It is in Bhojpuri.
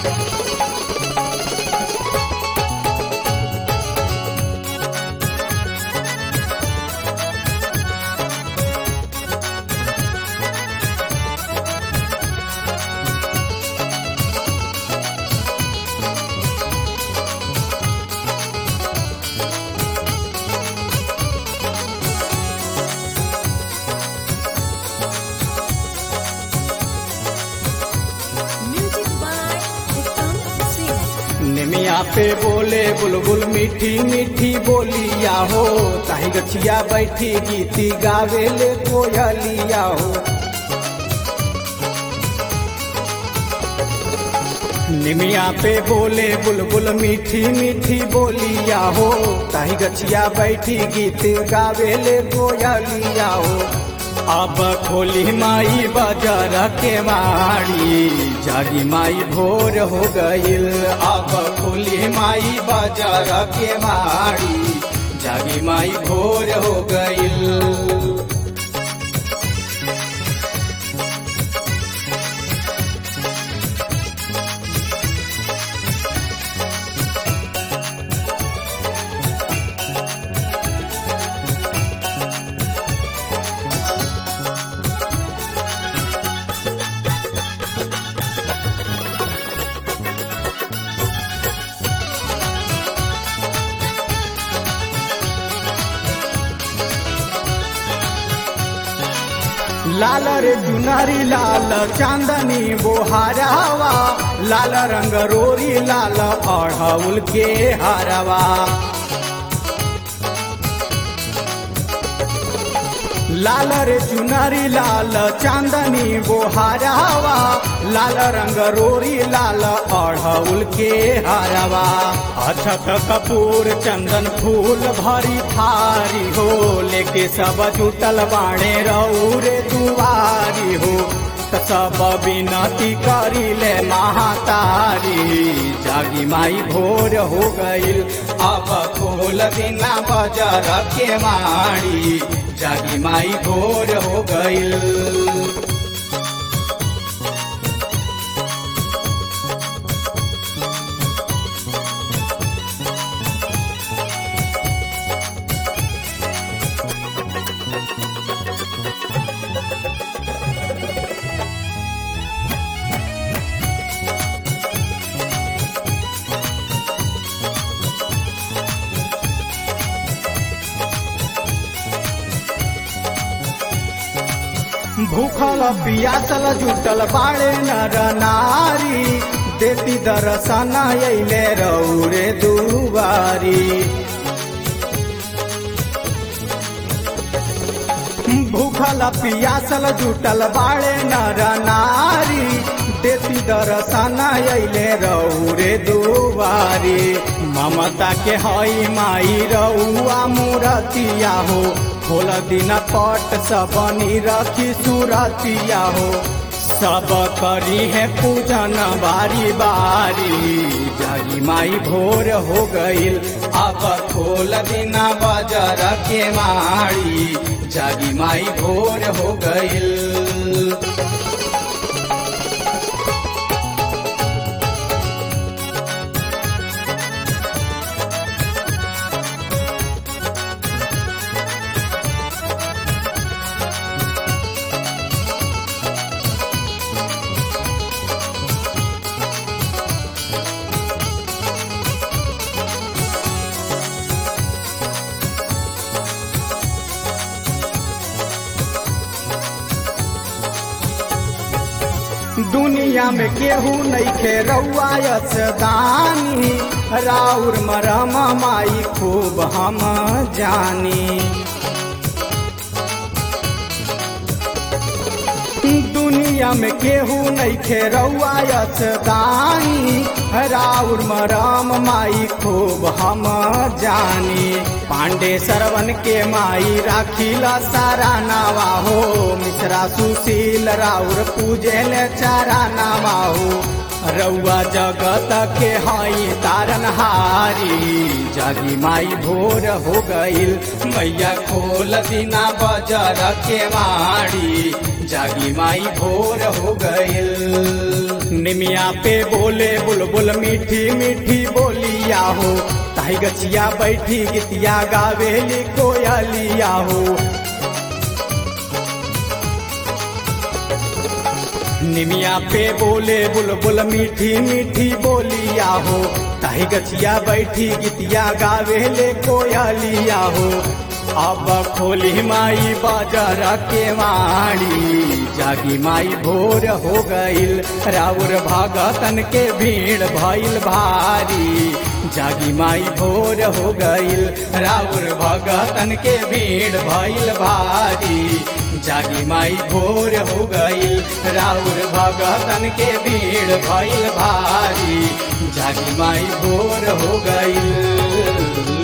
निमिया पे बोले बुलबुल मीठी मीठी बोलिया हो, ताही गछिया बैठी गीती गावेले कोयलिया हो। निमिया पे बोले बुलबुल मीठी मीठी बोलिया हो, ताही गछिया बैठी गीत गावेले कोयलिया हो। अब खोली माई बाजार के वाड़ी, जागी माई भोर हो गईल। अब खोली माई बाजार के वाड़ी, जागी माई भोर हो गईल। लाल रे चुनरी लाल चांदनी बोहारावा, लाल रंग रोरी लाल अढ़ौल के हरवा। लाल रे चुनरी लाल चांदनी बोहारावा, लाल रंग रोरी लाल अढ़ौल के हरवा। अछत कपूर चंदन फूल भरी थारी हो, लेके सब जुटल बाणे रौरे दुआरी हो। सब विनती करी ले महातारी, जागी माई भोर हो गईल। अब खोल बिना बाजार के माड़ी, जागी माई भोर हो गईल। भूखल पियासल जुटल बाड़े नर नारी, देती दर्शन अइले रौरे दुआरी। भूखल पियासल जुटल बाड़े नर नारी, देती दर्शन अइले रौरे दुआरी। ममता के हई माई रउआ मूरतिया हो, खोल दिन पट सबनी रखी सुरतिया हो। सब करी है पूजन बारी बारी, जागी माई भोर हो गईल। अब खोल दिन बाजार के माड़ी, जागी माई भोर हो गईल। दुनिया में केहू नइखे रउआ दानी, राउर मरम माई खूब हम जानी। दुनिया में केहू नइखे रउआ दानी, राउर मरम माई खूब हम जानी। पांडे सरवन के माई राखीला सारा नावा हो, मिश्रा सुशील राउर पूजेल चारा नावा हो। रउआ जगत के हई तारनहारी, जागी माई भोर हो गईल। मैया खोल बिना बाजार के माड़ी, जागी माई भोर हो गईल। निमिया पे बोले बुलबुल मीठी मीठी बोलिया हो, ताही गछिया बैठी गीतिया गावेली कोयलिया हो। निमिया पे बोले बुलबुल मीठी मीठी बोलिया हो, ताही गछिया बैठी गीतिया गावेले कोयलिया हो। अब खोली माई बाजार के वाणी, जागी माई भोर हो गईल, राउर भगतन के भीड़ भइल भारी। जागी माई भोर हो गईल, राउर भगतन के भीड़ भइल भारी। जागी माई भोर हो गईल, राउर भगतन के भीड़ भइल भारी। जागी माई भोर हो गईल।